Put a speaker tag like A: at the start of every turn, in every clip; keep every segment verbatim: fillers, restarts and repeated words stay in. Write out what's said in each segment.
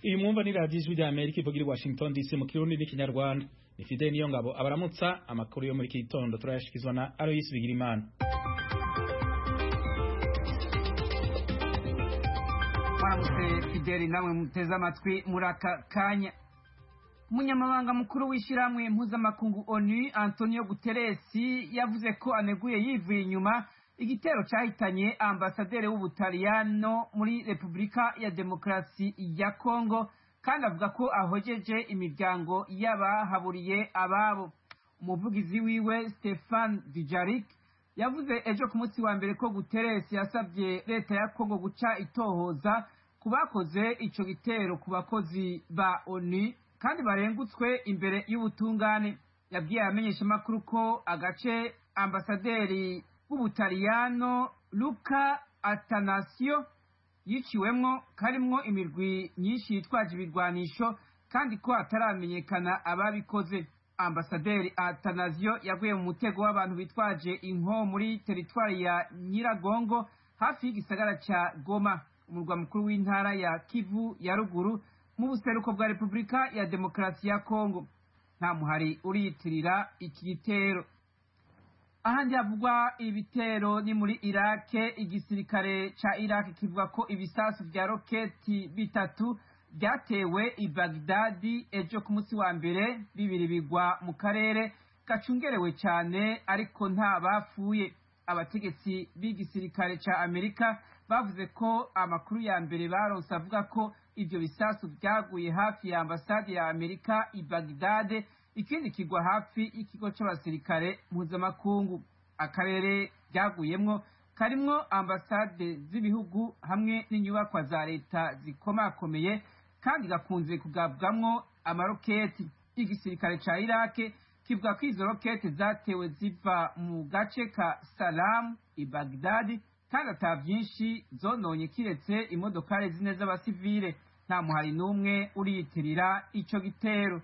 A: Iyi mwumva ni radio Ijwi rya Amerika ivugira i Washington D C mu Kirundi n'Ikinyarwanda. Ni Fidel Niyongabo abaramutsa amakuru yo muri iki gitondo turayashikizwa na Alois Bigirimana.
B: Maramutse Fidel namwe muteze amatwi muraka kanya. Umunyamabanga mukuru w'ishiramwe mpuzamakungu ONU Antonio Guterres yavuze ko aneguye yivuye inyuma igitero cyahitanye ambasaderi w'Ubutaliyano muri Republika ya Demokarasi ya Kongo, kandi avuga ko ahojeje imiryango y'abahaburiye ababo. Umuvugizi wiwe Stefan Dujarric yavuze ejo ku munsi wa mbere ko Guterres yasabye leta ya Kongo guca itohoza kubakoze ico gitero ku bakozi ba ONU kandi barengutswe imbere y'ubutungane. Yabwiye amenyesha makuru ko agace ambasaderi w'Ubutaliyano Luca Attanasio yiciwemwo karimwo imirwi nyinshi yitwaje ibirwanisho kandi ko ataramenyekana ababikoze. Ambasaderi Attanasio yaguye mu mutego w'abantu bitwaje inko muri teritwari ya Nyiragongo hafi y'igisagara ca Goma, umurwa mukuru w'intara ya Kivu ya ruguru mu buseruko bwa Republika ya Demokarasi ya Kongo. Nta muhari uriyitirira iki gitero. Ahandi havugwa ibitero ni muri Iraq. Igisirikare ca Iraq kivuga ko ibisasu vya roketi bitatu byatewe i Baghdadi ejo ku munsi wa mbere, bibiri bigwa mu karere gacungerewe cyane ariko nta bapfuye. Abategetsi b'igisirikare ca Amerika bavuze ko amakuru ya mbere baronse avuga ko ivyo bisasu vyaguye hafi ya ambasade ya Amerika i Baghdad, ikindi kigwa hafi y'ikigo c'abasirikare mpuzamakungu. Akarere byaguyemwo karimwo ambasade z'ibihugu hamwe n'inyubakwa za leta zikomakomeye kandi gakunze kugabwamwo amaroketi. Igisirikare ca Iraq kivuga ko izo roketi zatewe ziva mu gace ka Salam i Baghdad kandi ata vyinshi zononye kiretse imodokari zine z'abasivile. Nta muhari n'umwe uriyitirira ico gitero.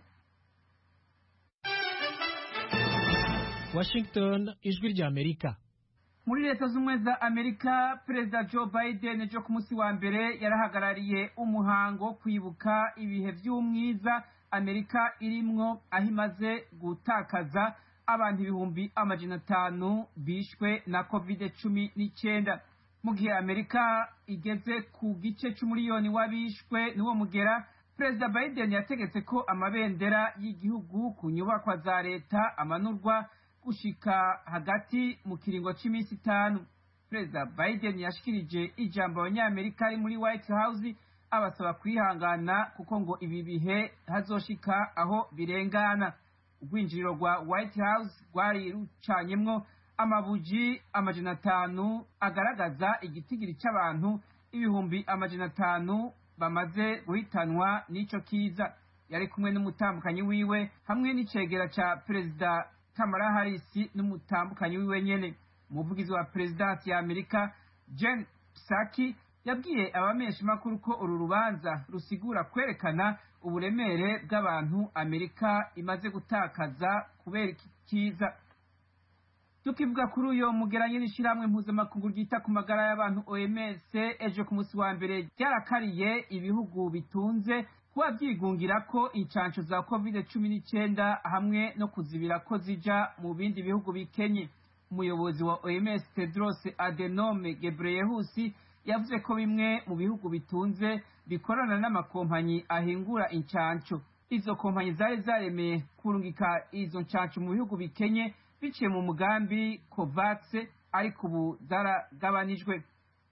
C: Washington, Ijwi rya Amerika.
B: Muri leta z'umwe za Amerika, Perezida Joe Biden ejo ku munsi wa mbere yarahagarariye umuhango wo kwibuka ibihe vy'umwiza Amerika irimwo, aho imaze gutakaza abantu ibihumbi amajana atanu bishwe na covid cumi n'icenda. Mu gihe Amerika igeze ku gice c'umuriyoni w'abishwe n'uwo mugera, Perezida Biden yategetse ko amabendera y'igihugu ku nyubakwa za leta amanurwa gushika hagati mu kiringo c'imisi itanu. Perezida Biden yashikirije ijambo abanyamerika ari muri White House abasaba kwihangana kuko ngo ibi bihe hazoshika aho birengana. Urwinjiriro rwa White House rwari rucanyemwo amabuji amajana atanu agaragaza igitigiri c'abantu ibihumbi amajana atanu bamaze guhitanwa n'ico kiza. Yari kumwe n'umutambukanyi wiwe hamwe n'icegera ca Perezida Kamala Harris n'umutambukanyi wiwe nyene. Umuvugizi wa Presidenti ya Amerika Jen Psaki yabwiye abamenyesha makuru ko uru rubanza rusigura kwerekana uburemere bw'abantu Amerika imaze gutakaza kubera iki kiza. Tukivuga kuri uyo mugeranye n'ishiramwe mpuzamakungu ryita ku magara y'abantu O M S ejo ku munsi wa mbere ryarakariye ibihugu bitunze kuba vyigungira ko incanco za covid cumi n'icenda hamwe no kuzibira ko zija mu bindi bihugu bikenye. Umuyobozi wa O M S Tedros Adhanom Ghebreyesus yavuze ko bimwe mu bihugu bitunze bikorana n'amakompanyi ahingura incanco. Izo kompanyi zari zaremeye kurungika izo ncanco mu bihugu bikenye biciye mu mugambi COVAX, ariko ubu zaragabanijwe.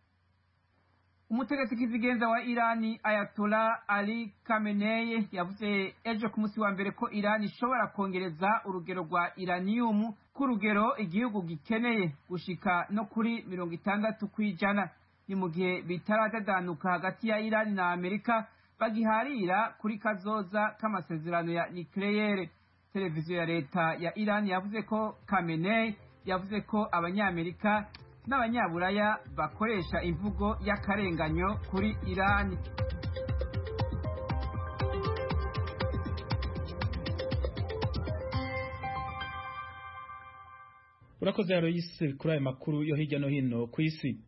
B: Umutegetsi kizigenza wa Irani Ayatollah Ali Khamenei yavuze ejo ku munsi wa mbere ko Irani ishobora kongereza urugero rwa uranium ku rugero igihugu gikeneye gushika no kuri mirongo itandatu kw'ijana. Ni mu gihe bitaradadanuka hagati ya Irani na Amerika bagiharira kuri kazoza k'amasezerano ya nucleaire. Televiziyo ya leta ya Irani yavuze ko Khamenei yavuze ko abanyamerika n'abanyaburaya bakoresha imvugo y'akarenganyo kuri Irani.
A: Urakoze Alois kuri aya makuru yo hirya no hino ku isi.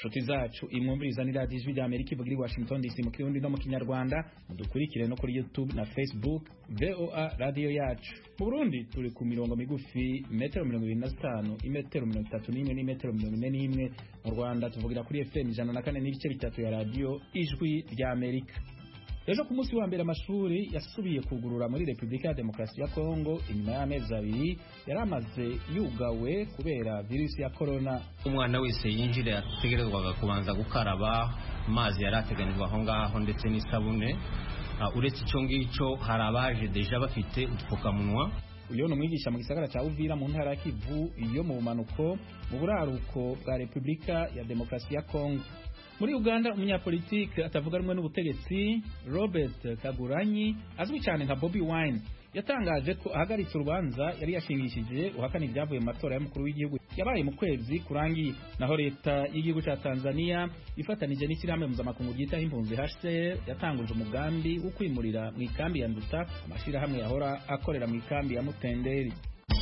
A: nshuti zacu imwumviriza ni radiyo ijwi rya Amerika ivugira i Washington D C mu kirundi no mu kinyarwanda, mudukurikire no kuri YouTube na Facebook V O A radio yacu. Mu Burundi turi ku mirongo migufi metero mirongo ibiri na zitanu, imetero mirongo itatu n'imwe n'imetero mirongo ine n'imwe. Mu Rwanda tuvugira kuri F M ijana na kane n'ibice bitatu ya radio ijwi rya Amerika. Ejo ku munsi wa mbere amashuri yasubiye kugurura muri Republika ya Demokarasi ya Kongo inyuma y'amezi abiri yaramaze yugawe kubera virusi ya corona.
D: Umwana wese yinjira yategerezwaga kubanza gukaraba amazi yarateganijwe aho ngaho ndetse n'isabune. Uh, uretse icyo ngicyo hari abaje deja bafite udupfukamunwa.
A: Uyo no mwigisha mu gisagara cya Uvira mu ntara ya Kivu iyo mu bumanuko mu buraruko bwa Republika ya Demokarasi ya Kongo. Muri Uganda umunyapolitike atavuga rumwe n'ubutegetsi Robert Kaguranyi azwi cyane nka Bobby Wine yatangaje ko ahagaritse urubanza yari yashingishije uhakana ibyavuye mu matora y'umukuru w'igihugu yabaye mu kwezi kurangiye. Naho leta y'igihugu cya Tanzania ifatanije n'ishyirahamwe mpuzamakungu ryitaho impunzi H C R yatanguje umugambi wo kwimurira mu ikambi ya Nduta amashirahamwe yahora akorera mu ikambi ya Mutenderi.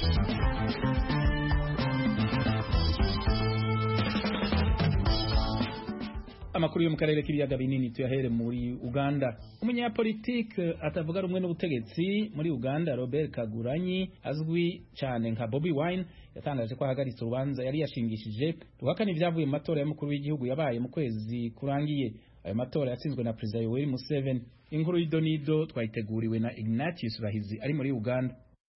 A: Amakuru yo mu karere k'ibiyaga binini tuyahere muri Uganda. Umunyapolitike atavuga rumwe n'ubutegetsi muri Uganda Robert Kaguranyi azwi cyane nka Bobby Wine yatangaje ko ahagaritse urubanza yari yashingishije ruhakana ibyavuye mu matora y'umukuru w'igihugu yabaye mu kwezi kurangiye. Ayo matora yatsinzwe na President Yoweri Museveni. Inkuru y'idonido twayiteguriwe na Ignatius Bahizi ari muri Uganda.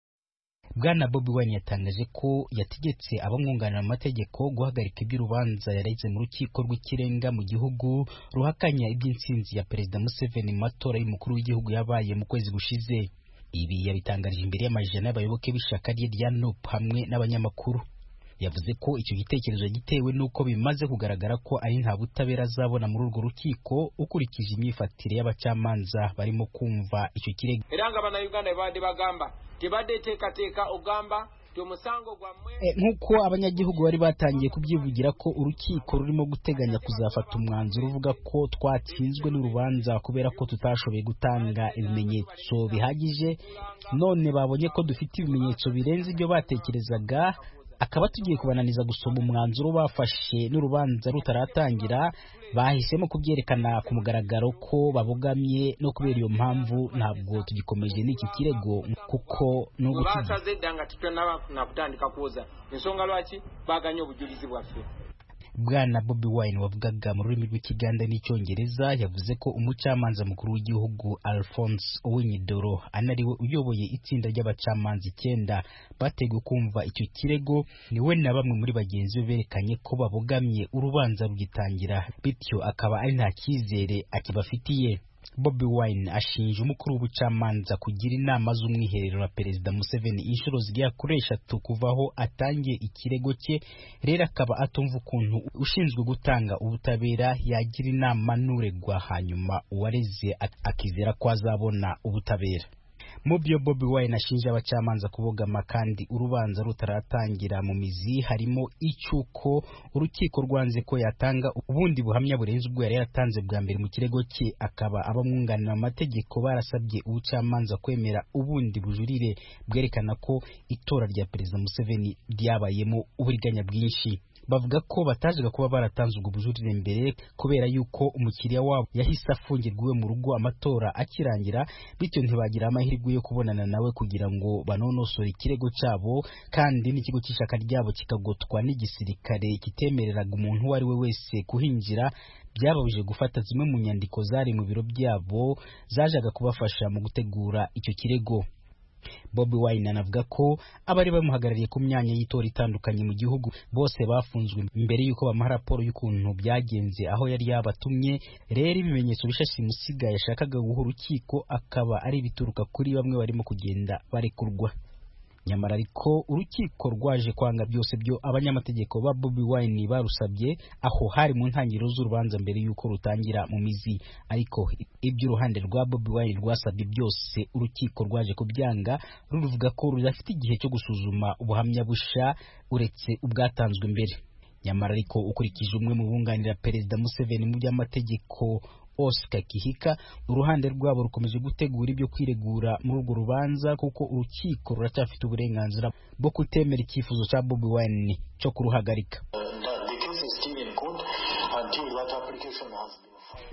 E: Bwana Bobby Wine yatangaje ko yategetse abamwunganira mu mategeko guhagarika iby'urubanza yareze mu rukiko rw'ikirenga mu gihugu ruhakanya iby'intsinzi ya Perezida Museveni mu matora y'umukuru w'igihugu yabaye mu kwezi gushize. Ibi yabitangarije imbere y'amajana y'abayoboke b'ishaka rye rya N U P hamwe n'abanyamakuru. Yavuze ko icyo gitekerezo gitewe nuko bimaze kugaragara ko ari nta butabera azabona muri urwo rukiko ukurikije imyifatire y'abacamanza barimo kumva icyo kirego.
F: Eranga bana Uganda bade bagamba tibade teka teka ugamba tumusango gwa mwe
E: e, nkuko abanyagihugu bari batangiye kubyivugira ko urukiko rurimo guteganya kuzafata umwanzuro uvuga ko twatsinzwe n'urubanza kubera ko tutashoboye gutanga ibimenyetso bihagije, none babonye ko dufite ibimenyetso birenze ibyo batekerezaga akaba tugiye kubananiza gusoma umwanzuro bafashe n'urubanza rutaratangira. Bahisemo kubyerekana ku mugaragaro ko babogamye, no kubera iyo mpamvu ntabwo tugikomeje n'iki kirego kuko no
F: gusaze danga tutana nakutandika kuza insonga lwaki baganye obujulizi bwaffe.
E: Bwana Bobby Wine wavugaga mu rurimi rw'Ikiganda n'Icyongereza yavuze ko umucamanza mukuru w'igihugu Alphonse Owiny-Dollo anariwe uyoboye itsinda ry'abacamanza icyenda bateguye kumva icyo kirego, niwe na bamwe muri bagenzi be berekanye ko babogamye urubanza rugitangira, bityo akaba ari nta cyizere akibafitiye. Bobby Wine ashinja umukuru w'ubucamanza kugira inama z'umwiherero na Perezida Museveni inshuro zigera kuri eshatu kuvaho atangiye ikirego cye. Rero akaba atumva ukuntu ushinzwe gutanga ubutabera yagira inama n'uregwa hanyuma uwareze akizera ko azabona ubutabera. Mu byo Bobby Wine ashinja abacamanza kubogama kandi urubanza rutaratangira mu mizi harimo icyuko urukiko rwanze ko yatanga ubundi buhamya burenze ubwo yari yatanze bwa mbere mu kirego cye, akaba abamwunganira mu mategeko barasabye ubucamanza kwemera ubundi bujurire bwerekana ko itora rya Perezida Museveni ryabayemo uburiganya bwinshi. Bavuga ko bataje kuba baratanze ubwo bujurire mbere kubera yuko umukiriya wabo yahise afungirwa iwe mu rugo amatora akirangira, bityo ntibagira amahirwe yo kubonana nawe kugira ngo banonosore ikirego cyabo, kandi n'ikigo cy'ishaka ryabo kikagotwa n'igisirikare kitemereraga umuntu uwo ari we wese kuhinjira. Byababuje gufata zimwe mu nyandiko zari mu biro byabo zajaga kubafasha mu gutegura icyo kirego. Bobby Wine anavuga ko abari bamuhagarariye ku myanya y'itora itandukanye mu gihugu bose bafunzwe mbere yuko bamuha raporo y'ukuntu byagenze aho yari yabatumye. Rero ibimenyetso bishashe musiga yashakaga guha urukiko akaba ari bituruka kuri bamwe barimo kugenda barekurwa. Nyamara ariko urukiko rwaje kwanga byose byo abanyamategeko ba Bobby Wine barusabye aho hari mu ntangiriro z'urubanza mbere yuko rutangira mu mizi, ariko ibyo uruhande rwa Bobby Wine rwasabye byose urukiko rwaje kubyanga, ruvuga ko rudafite igihe cyo gusuzuma ubuhamya busha uretse ubwatanzwe mbere. Nyamara ariko ukurikije umwe mu bunganira Perezida Museveni mu by'amategeko Oscar Kihika, uruhande rwabo rukomeje gutegura ibyo kwiregura muri urwo rubanza kuko urukiko ruracyafite uburenganzira bwo kutemera icyifuzo cya Bobby Wine cyo kuruhagarika.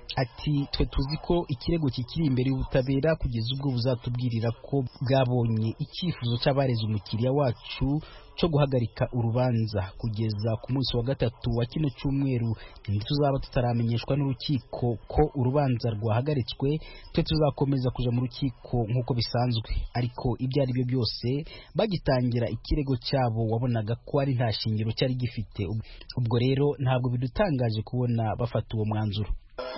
E: ati twe tuzi ko ikirego kikiri imbere y'ubutabera kugeza ubwo buzatubwirira ko bwabonye icyifuzo cy'abareze umukiriya wacu cyo guhagarika urubanza. Kugeza ku munsi wa gatatu wa kino cyumweru ntituzaba tutaramenyeshwa n'urukiko ko urubanza rwahagaritswe. Twe tuzakomeza kuja mu rukiko nk'uko bisanzwe, ariko ibyo ari byo byose bagitangira ikirego cyabo wabonaga ko ari nta shingiro cyari gifite. Ubwo rero ntabwo bidutangaje kubona bafata uwo mwanzuro.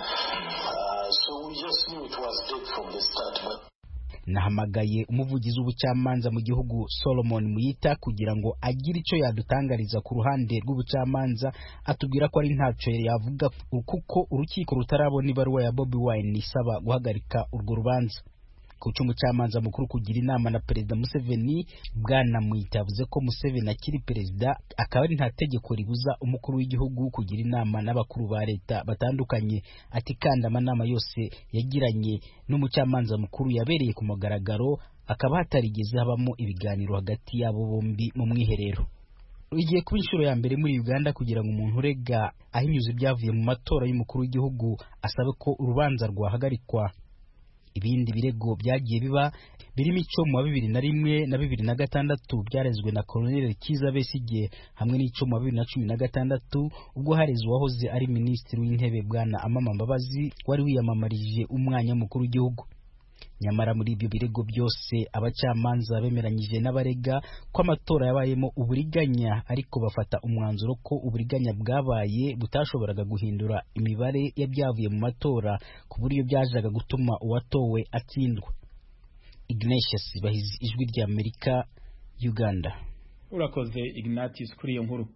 E: Nahamagaye umuvugizi w'ubucamanza mu gihugu Solomon Muyita kugira ngo agire icyo yadutangariza ku ruhande rw'ubucamanza, atubwira ko ari ntacyo yavuga kuko urukiko rutarabona ibaruwa ya Bobi Wine isaba guhagarika urwo rubanza. Ku cy'umucamanza mukuru kugira inama na Perezida Museveni, Bwana Muyita yavuze ko Museveni akiri perezida, akaba ari nta tegeko ribuza umukuru w'igihugu kugira inama n'abakuru ba leta batandukanye. Ati kandi amanama yose yagiranye n'umucamanza mukuru yabereye ku mugaragaro, akaba hatarigeze habamo ibiganiro hagati yabo bombi mu mwiherero. Igiye kuba inshuro ya mbere muri Uganda kugira ngo umuntu urega ahinyuza ibyavuye mu matora y'umukuru w'igihugu asabe ko urubanza rwahagarikwa. Ibindi birego byagiye biba birimo icyo mu wa bibiri na rimwe na bibiri na gatandatu byarezwe na Colonel Kiza Besigye, hamwe n'icyo mu wa bibiri na cumi na gatandatu ubwo harezwe uwahoze ari minisitiri w'intebe Bwana Amama Mbabazi wari wiyamamarije umwanya mukuru w'igihugu. Nyamara muri ibyo birego byose abacamanza bemeranyije n'abarega ko amatora yabayemo uburiganya, ariko bafata umwanzuro ko uburiganya bwabaye butashoboraga guhindura imibare y'ibyavuye mu matora ku buryo byajaga gutuma uwatowe atsindwa. Ignatius Bahizi, Ijwi rya Amerika, Uganda.
A: Urakoze Ignatius kuri iyo nkuru.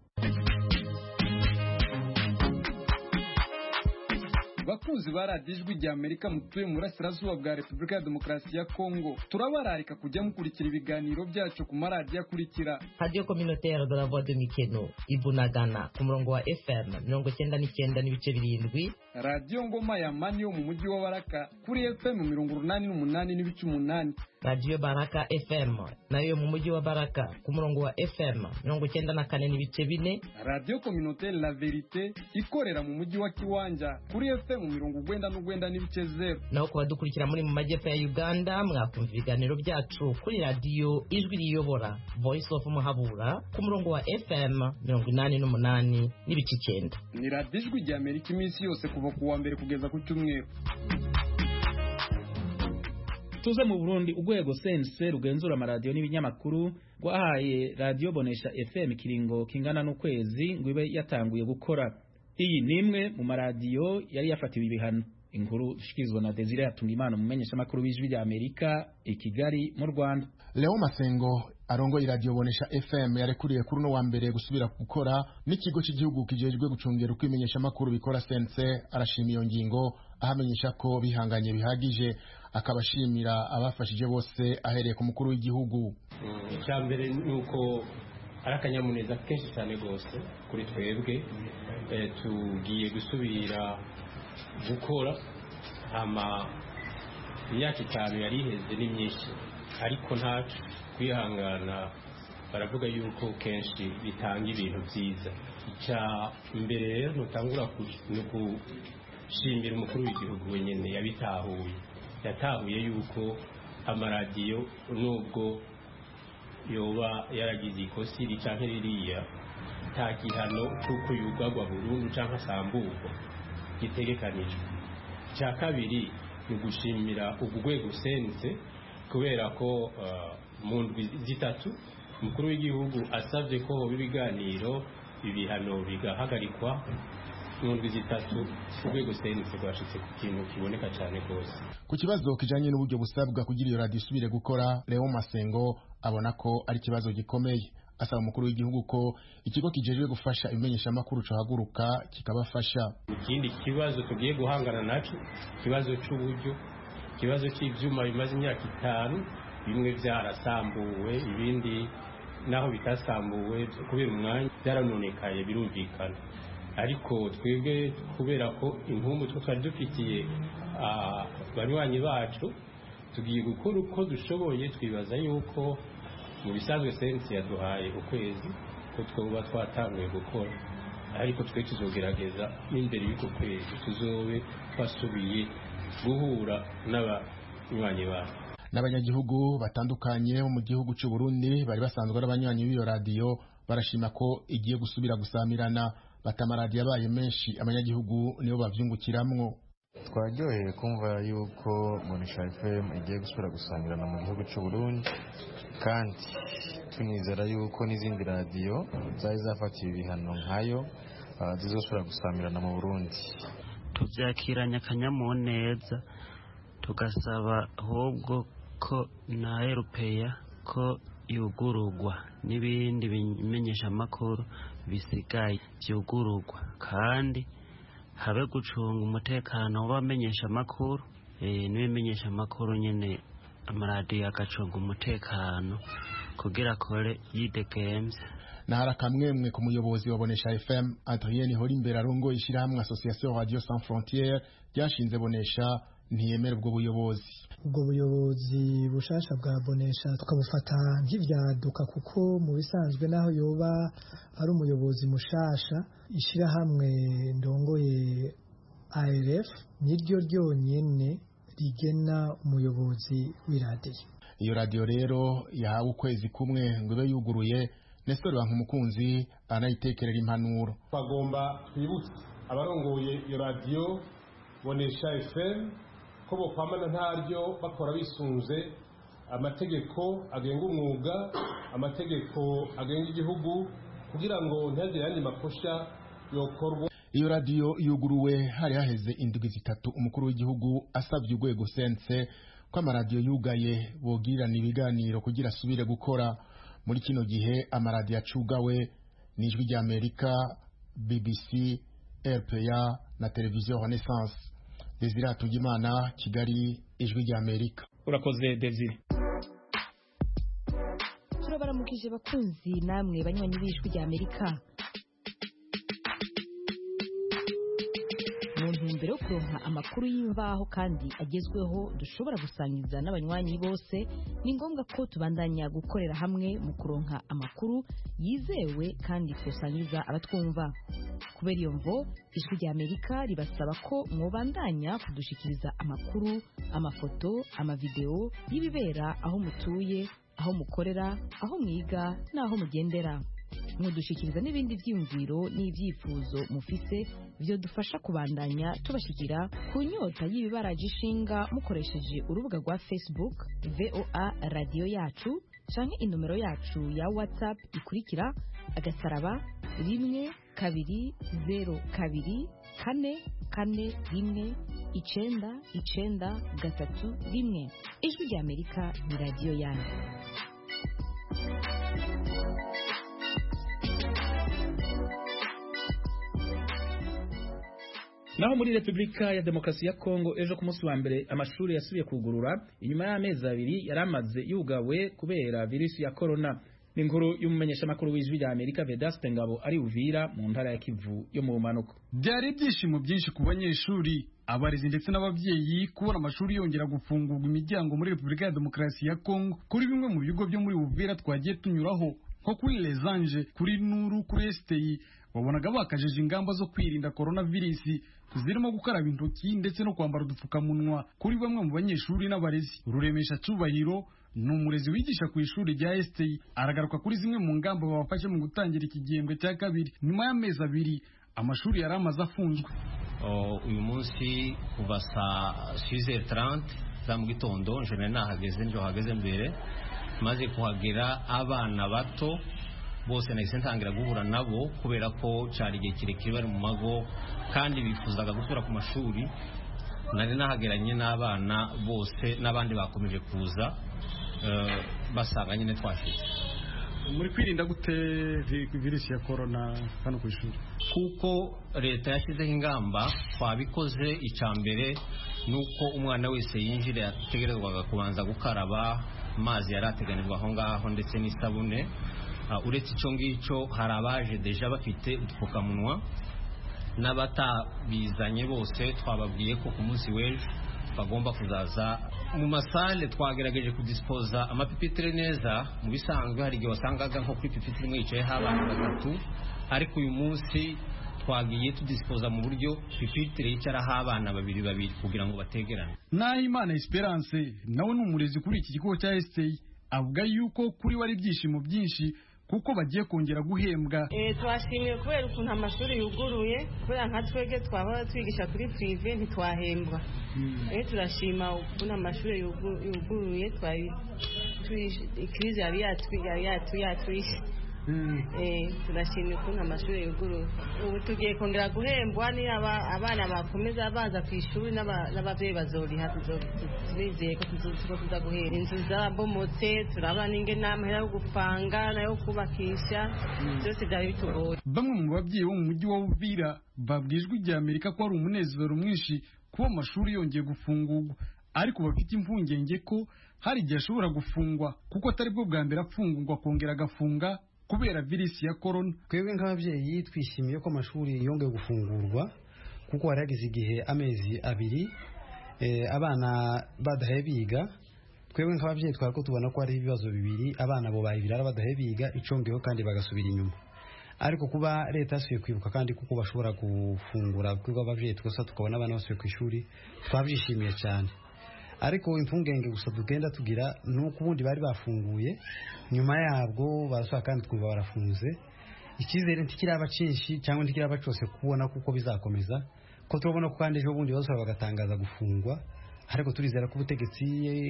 G: Bakunzi ba radiyo Ijwi rya Amerika mutuye mu burasirazuba bwa Repubulika ya Demokarasi ya Kongo, turabararika kujya mukurikira ibiganiro byacu ku maradiyo akurikira:
H: Radio Communautaire de la Voix de Mikeno Ibunagana ku murongo wa F M mirongo icyenda n'icyenda n'ibice birindwi,
G: Radio Ngoma ya Mani yo mu mujyi wa Baraka kuri F M mirongo urunani n'umunani n'ibice umunani,
H: Radio Baraka F M nayo mu mujyi wa Baraka ku murongo wa F M mirongo icyenda na kane n'ibice bine,
G: Radio Communautaire La Verite ikorera mu mujyi wa Kiwanja kuri F M mirongo urwenda n'urwenda n'ibice zero.
H: Naho kuba dukurikira muri mu majyepfo ya Uganda mwakumva ibiganiro byacu kuri Radio Ijwi riyobora Voice of Muhabura ku murongo wa F M mirongo inani n'umunani n'ibice icyenda.
G: Ni radiyo Ijwi rya Amerika iminsi yose kuva ku wa mbere kugeza ku cyumweru.
A: Tuze mu Burundi, urwego C N C rugenzura amaradiyo n'ibinyamakuru rwahaye Radio Bonesha F M kiringo kingana n'ukwezi ngo ibe yatanguye gukora. Iyi nimwe mu maradiyo yari yafatiwe ibihano. Inkuru shikizwa na Desire Yatungimana, mumenyesha makuru w'Ijwi rya Amerika i Kigali mu Rwanda.
I: Leo Masengo arongo iradiyo Bonesha F M yarekuriye kuri no wa mbere gusubira gukora n'ikigo cy'igihugu kijejwe gucungera ukwimenyesha makuru bikora C N C. Arashimiye ngingo ahamenyesha ko bihanganye bihagije, akabashimira abafashije bose ahereye ku mukuru w'igihugu.
D: Icyambere nuko arakanyamuneza kenshi cyane gose kuri twebwe, e, tugiye gusubira gukora. Hama imyaka itanu yari iheze ni myinshi, ariko ntacu kwihangana. Baravuga yuko kenshi bitanga ibintu byiza. Icya imbere rero nutangura gushimira umukuru w'igihugu wenyine yabitahuye, yatahuye yuko amaradiyo nubwo yoba yaragize ikosi ricanke ririya, nta gihano cy'uko yugagwa burundu canke asamburwa gitegekanijwe. Icya kabiri ni gushimira urwego sense, kubera ko mu ndwi zitatu umukuru w'igihugu asabye ko ibiganiro ibihano bigahagarikwa. Mu ndwi zitatu urwego sense rwashitse ku kintu kiboneka cyane rwose.
I: Ku kibazo kijanye n'uburyo busabwa kugira iyo radio isubire gukora, Leo Masengo abona ko ari kibazo gikomeye. Asaba umukuru w'igihugu ko ikigo kijejwe gufasha imenyesha makuru cahaguruka kikabafasha.
D: Ikindi kibazo tugiye guhangana naco, kibazo c'uburyo, kibazo cy'ivyuma bimaze imyaka itanu, bimwe byarasambuwe, ibindi naho bitasambuwe kubera umwanya byaranonekaye birumvikana. Ariko twebwe kubera ko impumbu twari dufitiye abanywanyi bacu, tugiye gukora uko dushoboye. Twibaza yuko mu bisanzwe sense yaduhaye ukwezi ko twoba twatanguye gukora, ariko twe tuzogerageza n'imbere y'uko kwezi tuzobe basubiye guhura n'abanywanyi babo.
I: N'abanyagihugu batandukanye mu gihugu cy'u Burundi bari basanzwe ari abanywanyi b'iyo radio barashima ko igiye gusubira gusamirana, batamaradiyo abaye menshi abanyagihugu nibo bavyungukiramwo.
J: Twaryoheye kumva yuko Bonesha F M igiye gusubira gusamirana mu gihugu cy'u Burundi, kandi tunizera yuko n'izindi radio zari zafatiwe ibihano nkayo zizosubira gusamirana mu Burundi.
K: Tuvyakiranya akanyamuneza, tugasaba ahubwo ko na Europeya ko yugurugwa n'ibindi bimenyesha makuru bisigaye byugurugwa, kandi habe gucunga umutekano w'abamenyesha makuru eh n'ibimenyesha makuru nyene amaradiyo agacunga umutekano kugira kore yidegemvye.
I: Nahara kamwemwe ku muyobozi wa Bonesha F M Adrien Horimbere arongo ishyirahamwe Association Radio Sans Frontières ryashinze Bonesha ntiyemera ubwo buyobozi.
L: Ubwo buyobozi bushasha bwa Bonesha tukabufata nk'ivyaduka, kuko mu bisanzwe naho yoba ari umuyobozi mushasha, ishyirahamwe ndongoye A R F niryo ryonyene rigena umuyobozi w'iradiyo.
I: Iyo radio rero yahawe ukwezi kumwe ngo ibe yuguruye. Nestor Bankumukunzi anayitekerera impanuro.
M: Bagomba twibutse abarongoye iyo radio Bonesha F M ko bokwamana ntaryo bakora bisunze amategeko agenga umwuga, amategeko agenga igihugu, kugira ngo ntihagire yandi makosha yokorwa.
I: Iyo radio yuguruwe hari haheze indwi zitatu umukuru w'igihugu asabye urwego sense ko amaradiyo yugaye bogirana ibiganiro kugira asubire gukora. Muri kino gihe amaradiyo acugawe n'Ijwi rya Amerika, B B C, R P A na televiziyo Renaissance. Desire Atungimana, Kigali, Ijwi rya Amerika.
A: Urakoze Desire.
N: Turabaramukije bakunzi namwe banywanyi b'Ijwi rya Amerika. Mu ntumbero yo kuronka amakuru y'imvaho kandi agezweho dushobora gusangiza n'abanywanyi bose, ni ngombwa ko tubandanya gukorera hamwe mu kuronka amakuru yizewe kandi twosangiza abatwumva. Kubera iyo mvo, Ijwi rya Amerika ribasaba ko mwobandanya kudushikiriza amakuru, amafoto, amavideo y'ibibera aho mutuye, aho mukorera, aho mwiga n'aho mugendera. Mudushikiriza n'ibindi vyiyumviro n'ivyifuzo mufise byo dufasha kubandanya tubashikira ku nyota y'ibibaraje ishinga mukoresheje urubuga rwa Facebook V O A Radio Yacu canke inomero yacu ya WhatsApp ikurikira agasaraba rimwe kabiri zero kabiri kane kane rimwe icenda icenda gatatu rimwe. Ijwi rya Amerika ni radio yanyu.
A: Naho muri Republika ya Demokarasi ya Kongo ejo ku munsi wa mbere amashuri yasubiye kugurura inyuma y'amezi abiri yaramaze yugawe kubera virusi ya corona. N'inkuru y'umumenyesha makuru w'Ijwi rya Amerika Vedaste Ngabo ari Uvira mu ntara ya Kivu yo mu bumanuko.
G: Byari ibyishimo byinshi ku banyeshuri, abarezi ndetse n'ababyeyi kubona amashuri yongera gufungurwa imiryango muri Republika ya Demokarasi ya Kongo. Kuri bimwe mu bigo byo muri Uvira twagiye tunyuraho nko kuri Les Anges, kuri Nuru, kuri S T I, wabonaga bakajeje ingamba zo kwirinda coronavirus zirimo gukaraba intoki ndetse no kwambara udupfukamunwa. Kuri bamwe mu banyeshuri n'abarezi, Ruremesha Cubahiro n'umurezi wigisha ku ishuri rya S T I aragaruka kuri zimwe mu ngamba babafashe mu gutangira iki gihembwe cya kabiri nyuma y'amezi abiri amashuri yari amaze afunzwe.
O: Uyu munsi kuva saa six heures trente za mu gitondo nje nahageze nje hageze mbere maze kuhagera abana bato bose nahise ntangira guhura nabo kubera ko cyari igihe kirekire bari mu mago kandi bifuzaga gusura ku mashuri. Nari nahageranye n'abana bose n'abandi bakomeje kuza basanga nyine twashitse.
G: Muri kwirinda gute virusi ya corona hano ku ishuri?
O: Kuko leta yashyizeho ingamba twabikoze. Icambere nuko umwana wese yinjire yategerezwaga kubanza gukaraba amazi yarateganirwa aho ngaho ndetse n'isabune. Uh, uretse icyo ngicyo hari abaje deja bafite udupfukamunwa n'abatabizanye bose twababwiye ko ku munsi w'ejo bagomba kuzaza mu masale. Twagerageje kudispoza amapipitre neza. Mu bisanzwe hari igihe wasangaga nko kuri pipitre imwe yicayeho abana batatu, ariko uyu munsi twagiye tudisipoza mu buryo pipitire yicaraho abana babiri babiri kugira ngo bategerane.
G: Nahimana Esperance nawe ni umurezi kuri iki kigo cya S T I avuga yuko kuri wari ibyishimo byinshi kuko bagiye kongera guhembwa.
P: Eh twashimiye kubera ukuntu amashuri yuguruye kubera nka twege twahora twigisha kuri prive ntitwahembwa. Eh turashima ukuntu amashuri yuguruye twari ikirize yari yatwiga yatu yatwishe. Eh turashimye ukuntu amashuri yuguruye. Ubu tugiye kongera guhembwa ni abana bakomeza baza ku ishuri n'abavyeyi bazoriha tuzizeye ko tuzoza guhera. Inzu zarabomotse turabana ninge namahera yo gupanga nayo kubakisha byose byari bitugoye.
G: Bamwe mu babyeyi bo mu mujyi wa Uvira babwijwe rya Amerika ko ari umunezero mwinshi kuba amashuri yongeye gufungurwa, ariko bafite impungenge ko hari igihe ashobora gufungwa kuko atari bwo bwa mbere afungurwa kongera agafunga kubera virusi ya corona.
Q: Twebwe nk'ababyeyi twishimiye ko amashuri yongeye gufungurwa kuko haragize igihe amezi abiri eh, abana badahe biga. Twebwe nk'ababyeyi twariko tubona ko ari ibibazo bibiri, abana bo bayibirara badahe biga icongeho kandi bagasubira inyuma. Ariko kuba leta yasubiye kwibuka kandi kuko bashobora gufungura kuko ababyeyi twese tukabona abana basubiye ku ishuri twabyishimiye cyane. Ariko impungenge gusa tugenda tugira nuko ubundi bari bafunguye nyuma yabwo barasaba kandi twumva barafunze. Ikizere ntikiraba cinshi cyangwa ntikiraba cyose kubona kuko bizakomeza ko turabona ko kandi ejo bundi basaba bagatangaza gufungwa, ariko turizera ko ubutegetsi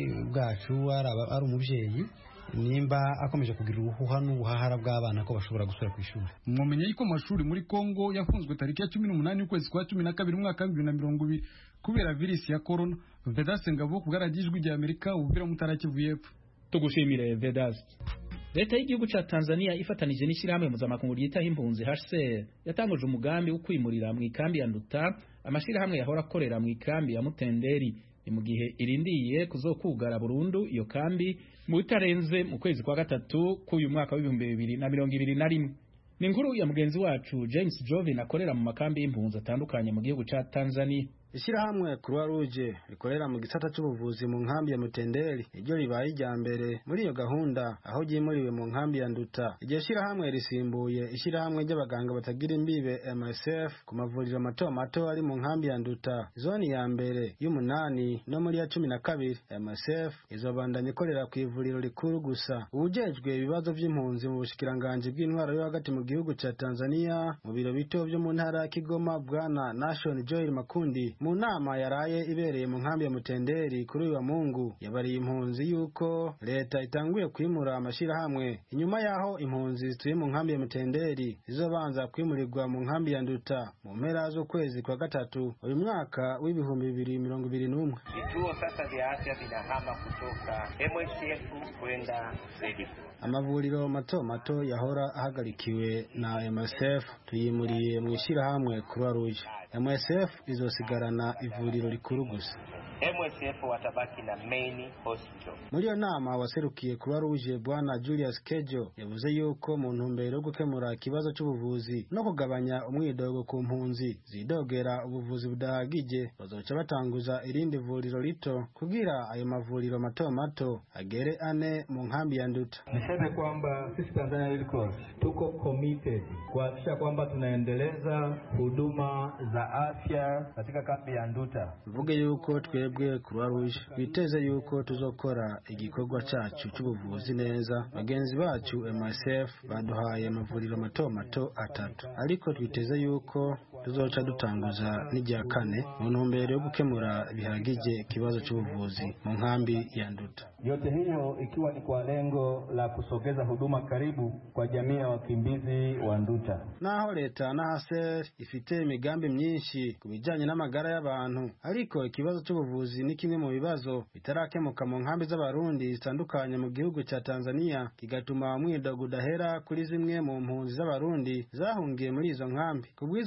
Q: bwacu ari umubyeyi nimba akomeje kugira uruhuha n'ubuhahara bw'abana ko bashobora gusubira ku ishuri.
G: Mumenye yuko amashuri muri Kongo yafunzwe tariki ya cumi n'umunani y'ukwezi kwa cumi na kabiri umwaka wa bibiri na mirongo ibiri kubera virusi ya corona. Vedaste Ngabo kugaragijwe rya Amerika Uvira Mutara Kivu y'Epfo.
A: Tugushimire Vedaste. Leta y'igihugu ca Tanzania ifatanije n'ishyirahamwe mpuzamakungu ryitaho impunzi H C R yatanguje umugambi wo kwimurira mu ikambi ya Nduta amashirahamwe yahora akorera mu ikambi ya Mutenderi, ni mu gihe irindiye kuzokugara burundu iyo kambi mu bitarenze mu kwezi kwa gatatu k'uyu mwaka w'ibihumbi bibiri na mirongo ibiri na rimwe. Ni inkuru ya mugenzi wacu James Jovin akorera mu makambi y'impunzi atandukanye mu gihugu ca Tanzania.
R: Ishirahamwe Croix Rouge rikorera mu gisata cy'ubuvuzi mu nkambi ya Mutenderi iryo ribaye ijya mbere muri iyo gahunda aho ryimuriwe mu nkambi ya Nduta. Iryo shirahamwe risimbuye ishirahamwe ry'abaganga batagira imbibe M S F ku mavuriro mato mato ari mu nkambi ya Nduta. Zoni ya mbere y'umunani no muri ya cumi na kabiri M S F izobandanya ikorera ku ivuriro rikuru gusa. Ubujejwe ibibazo by'impunzi mu bushikiranganje bw'intwaro yo hagati mu gihugu ca Tanzania mu biro bito byo mu ntara ya Kigoma Bwana Nation Joel Makundi mu nama yaraye ibereye mu nkambi ya Mutenderi kuri uyu wa Mungu yabariye impunzi yuko leta itanguye kwimura amashirahamwe inyuma yaho impunzi zituye mu nkambi ya Mutenderi izobanza kwimurirwa mu nkambi ya Nduta mu mpera z'ukwezi kwa gatatu uyu mwaka w'ibihumbi bibiri mirongo ibiri n'umwe.
S: Vituo sasa vya afya vinahama kutoka M S F kwenda Z D F.
R: Amavuriro mato mato yahora ahagarikiwe na M S F tuyimuriye mu ishirahamwe Croix Rouge. M S F izosigarana ivuriro rikuru gusa.
S: M S F watabaki na main hospital.
R: Muri yo nama waserukiye Croix Rouge Bwana Julius Kejo yavuze yuko mu ntumbero yo gukemura ikibazo cy'ubuvuzi no kugabanya umwidogo ku mpunzi zidogera ubuvuzi budahagije bazoca batanguza irindi vuriro rito kugira ayo mavuriro mato mato agere ane mu nkambi ya Nduta.
T: Niseme kwamba sisi Tanzania Red Cross tuko committed kuhakikisha kwamba tunaendeleza huduma za afya katika kambi ya Nduta.
R: Mvuge yuko twebwe Croix Rouge biteze yuko tuzokora igikorwa cyacu cy'ubuvuzi neza. Bagenzi bacu M S F baduhaye amavuriro mato mato atatu, ariko twiteze yuko tuzoca dutanguza n'ijya kane mu ntumbero yo gukemura bihagije ikibazo cy'ubuvuzi mu nkambi ya Nduta.
T: Yote hiyo ikiwa ni kwa lengo la kusogeza huduma karibu kwa jamii ya wakimbizi wa Nduta.
R: Naho leta na H C R ifite imigambi myinshi ku bijyanye n'amagara y'abantu, ariko ikibazo cy'ubuvuzi ni kimwe mu bibazo bitarakemuka mu nkambi z'abarundi zitandukanye mu gihugu cya Tanzania, kigatuma umwidogo udahera kuri zimwe mu mpunzi z'abarundi zahungiye muri izo nkambi. Kubw'izo mpamvu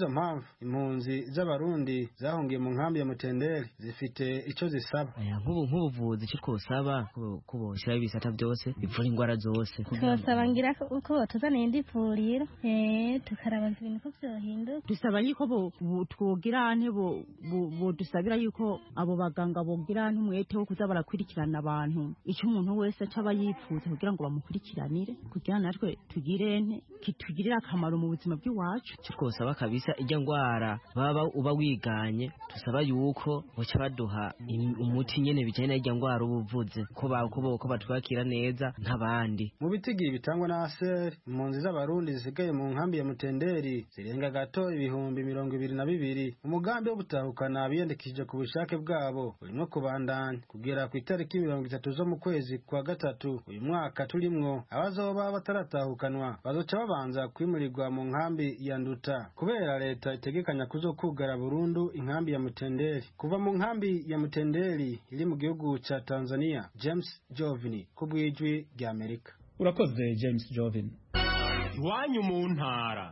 R: impunzi z'abarundi zahungiye mu nkambi ya Mutenderi zifite ico zisaba.
U: Nk'ubu nk'ubuvuzi cyo twosaba ko boshyira ibisata byose bivura indwara zose.
V: Twosaba ngira uko tuzana indi vuriro eh tukaraba ibintu ko byohinduka.
W: Dusaba yuko bo twogira ante bo bo dusabira yuko abo baganga bogira ntumwete wo kuza barakwirikirana abantu icyo umuntu wese acaba yifuza kugira ngo bamukurikiranire kugira natwe tugire ente kitugirira akamaro mu buzima bw'iwacu.
U: Cyo twosaba kabisa ijya ngwara baba uba wiganye tusaba yuko boca baduha umuti nyene bijanye n'ijya ngwara ubuvuze ko bako ko batwakira neza nk'abandi.
R: Mu bitigiri bitangwa na A S E R impunzi z'abarundi zisigaye mu nkambi ya Mutenderi zirenga gato ibihumbi mirongo ibiri na bibiri. Umugambi wo gutahukana abiyandikishije ku bushake bwabo urimo kubandanya kugera ku itariki mirongo itatu zo mu kwezi kwa gatatu uyu mwaka turimwo. Abazoba bataratahukanwa bazoca babanza kwimurirwa mu nkambi ya Nduta kubera leta itegekanya kuzokugara burundu inkambi ya Mutenderi. Kuva mu nkambi ya Mutenderi iri mu gihugu ca Tanzania, James Jovini kubwijwi rya Amerika.
A: Urakoze James Jovini.
X: Iwanyu mu ntara.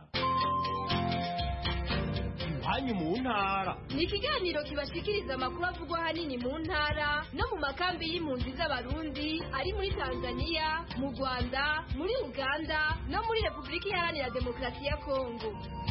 X: Iwanyu mu ntara.
Y: Ni ikiganiro kibashikiriza amakuru avugwa hanini mu ntara no mu makambi y'impunzi z'abarundi ari muri Tanzania, mu Rwanda, muri Uganda no muri Repubulika Iharanira Demokarasi ya Kongo.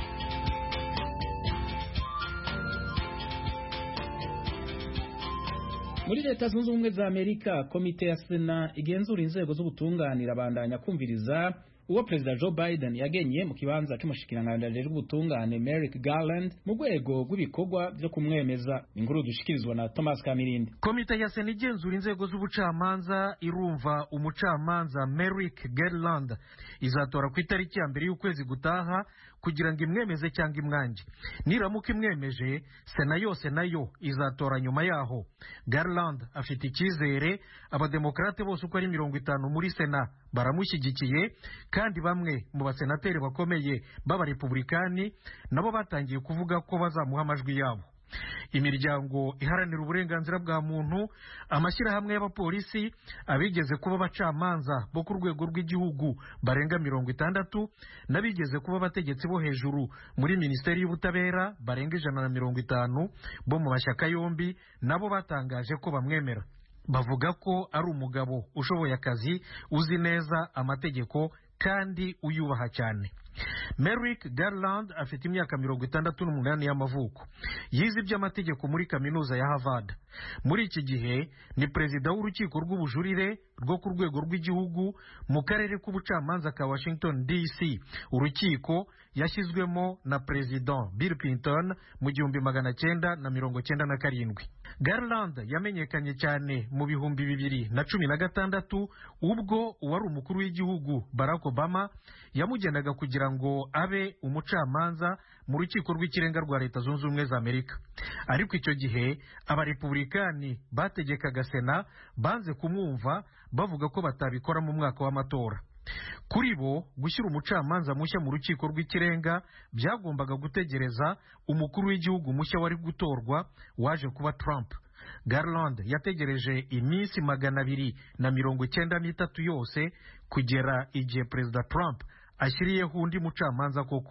A: Muri Leta Zunze Ubumwe za Amerika, komite ya Sena igenzura inzego z'ubutunganira abandanya kumviriza uwo Perezida Joe Biden yagenye mu kibanza cy'umushikiranganje w'ubutungane Merrick Garland mu rwego rw'ibikorwa byo kumwemeza. Inkuru dushikirizwa na Thomas Kamirindi.
Z: Komite ya Sena igenzura inzego z'ubucamanza irumva umucamanza Merrick Garland izatora ku itariki ya mbere y'ukwezi gutaha kugira ngo imwemeze cyangwa imwange. Niramuka imwemeje, Sena yose nayo izatora nyuma yaho. Garland afite icyizere, abademokrate bose uko ari mirongo itanu muri Sena baramushyigikiye, kandi bamwe mu basenateri bakomeye b'abarepublikani nabo batangiye kuvuga ko bazamuha amajwi yabo. Imiryango iharanira uburenganzira bwa muntu, amashyirahamwe y'abapolisi, abigeze kuba abacamanza bo ku rwego rw'igihugu barenga mirongo itandatu, n'abigeze kuba abategetsi bo hejuru muri Minisiteri y'Ubutabera barenga ijana na mirongo itanu bo mu mashyaka yombi nabo batangaje ko bamwemera. Bavuga ko ari umugabo ushoboye akazi, uzi neza amategeko kandi uyubaha cyane. Merrick Garland afite imyaka mirongo itandatu n'umunani y'amavuko. Yize iby'amategeko muri kaminuza ya Harvard. Muri iki gihe ni perezida w'urukiko rw'ubujurire rwo ku rwego rw'igihugu mu karere k'ubucamanza ka Washington D C, urukiko yashyizwemo na President Bill Clinton mu gihumbi magana cyenda na mirongo cyenda na karindwi. Garland yamenyekanye cyane mu bihumbi bibiri na cumi na gatandatu ubwo uwari umukuru w'igihugu Barack Obama yamugendaga kugira ngo abe umucamanza mu rukiko rw'ikirenga rwa Leta Zunze Ubumwe za Amerika. Ariko icyo gihe abarepublikani bategekaga Sena banze kumwumva bavuga ko batabikora mu mwaka w'amatora. Kuri bo gushyira umucamanza mushya mu rukiko rw'ikirenga byagombaga gutegereza umukuru w'igihugu mushya wari gutorwa waje kuba Trump. Garland yategereje iminsi magana abiri na mirongo icyenda n'itatu yose kugera igihe Perezida Trump ashyiriyeho undi mucamanza koko.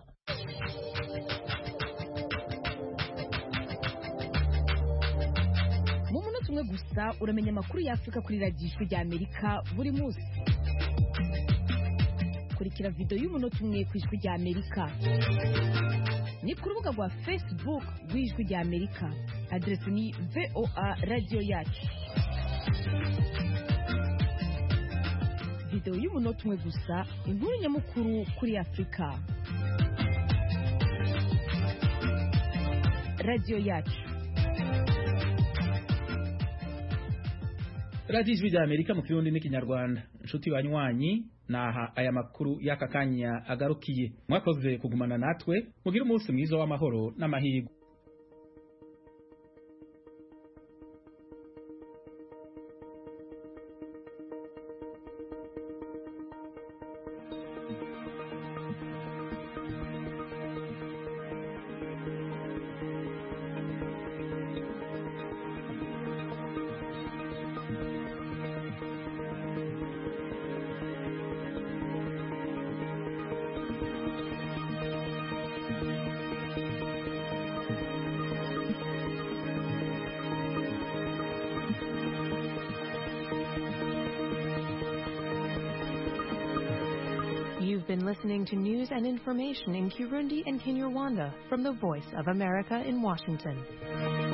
N: Mu munota umwe gusa uramenya amakuru y'Afurika kuri radiyo rya Amerika buri munsi. Kurikira video y'umunota umwe ku ijwi rya Amerika. Ni ku rubuga rwa Facebook rw'ijwi rya Amerika. Adresi ni V O A Radio Yacu. Video y'umunota umwe gusa, inkuru nyamukuru kuri Afurika. Radio Yacu.
A: Radio Ijwi rya Amerika mu Kirundi n'Ikinyarwanda. Inshuti banywanyi, naha aya makuru y'aka kanya agarukiye. Mwakoze kugumana natwe, mugira umunsi mwiza w'amahoro n'amahirwe.
B: You've been listening to news and information in Kirundi and Kinyarwanda from the Voice of America in Washington.